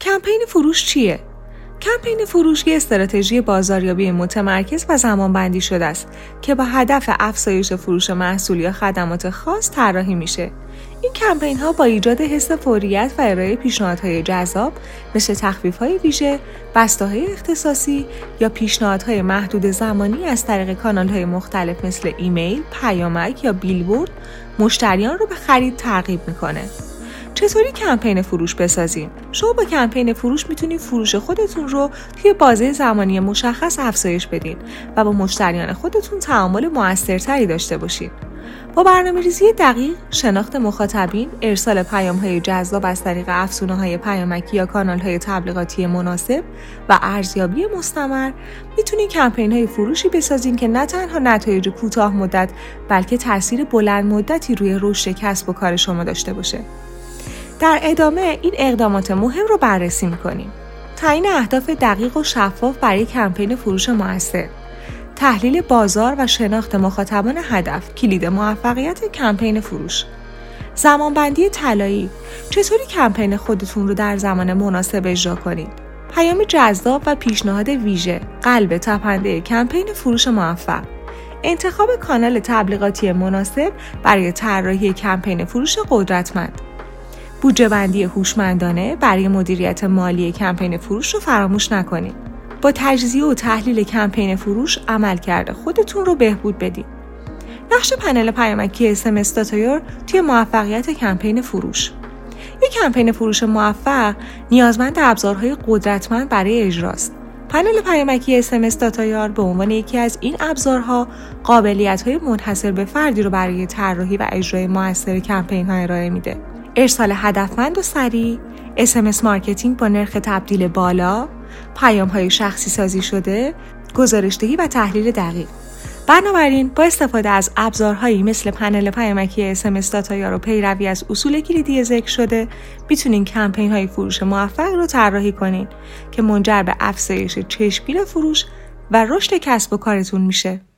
کمپین فروش چیه؟ کمپین فروش یه استراتژی بازاریابی متمرکز و زمانبندی شده است که با هدف افزایش فروش محصول یا خدمات خاص طراحی میشه. این کمپین ها با ایجاد حس فوریت و ارائه پیشنهادهای جذاب مثل تخفیف‌های ویژه، بسته‌های اختصاصی یا پیشنهادهای محدود زمانی از طریق کانال‌های مختلف مثل ایمیل، پیامک یا بیلبورد مشتریان رو به خرید ترغیب میکنه. چطوری کمپین فروش بسازیم؟ شما با کمپین فروش میتونید فروش خودتون رو توی بازه زمانی مشخص افزایش بدین و با مشتریان خودتون تعامل موثرتری داشته باشید. با برنامه‌ریزی دقیق، شناخت مخاطبین، ارسال پیام‌های جذاب از طریق افزونه‌های پیامکی یا کانال‌های تبلیغاتی مناسب و ارزیابی مستمر، میتونید کمپین‌های فروشی بسازین که نه تنها نتایج کوتاه مدت، بلکه تاثیر بلند مدتی روی رشد کسب و کار شما داشته باشه. در ادامه این اقدامات مهم رو بررسی می‌کنیم. تعیین اهداف دقیق و شفاف برای کمپین فروش مؤثر. تحلیل بازار و شناخت مخاطبان هدف کلید موفقیت کمپین فروش. زمانبندی طلایی. چطوری کمپین خودتون رو در زمان مناسب اجرا کنید؟ پیام جذاب و پیشنهاد ویژه، قلب تپنده کمپین فروش موفق. انتخاب کانال تبلیغاتی مناسب برای طراحی کمپین فروش قدرتمند. بودجه بندی هوشمندانه برای مدیریت مالی کمپین فروش رو فراموش نکنید. با تجزیه و تحلیل کمپین فروش عملکرد خودتون رو بهبود بدید. نقش پنل پیامکی SMS داتایار توی موفقیت کمپین فروش. یک کمپین فروش موفق نیازمند ابزارهای قدرتمند برای اجراست. پنل پیامکی SMS داتایار به عنوان یکی از این ابزارها قابلیت‌های منحصر به فردی رو برای طراحی و اجرای مؤثر کمپین‌ها ارائه میده. ارسال هدفمند و سریع، SMS مارکتینگ با نرخ تبدیل بالا، پیام‌های شخصی سازی شده، گزارش‌دهی و تحلیل دقیق. بنابراین با استفاده از ابزارهایی مثل پنل پیامکی SMS داتایار و پیروی از اصول کلیدی ذکر شده، میتونین کمپین‌های فروش موفق رو طراحی کنین که منجر به افزایش چشمگیر فروش و رشد کسب و کارتون میشه.